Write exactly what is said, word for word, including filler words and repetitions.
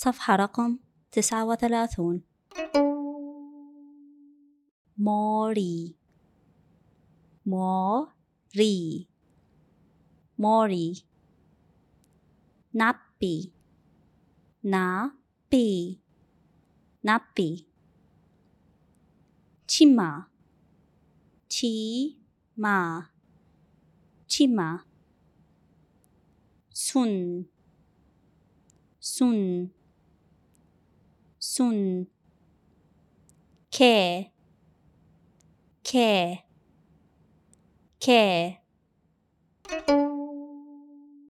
صفحة رقم تسعة وثلاثون. موري موري موري نابي نابي نابي 치마 치마 치마 순 순 순 개 개 개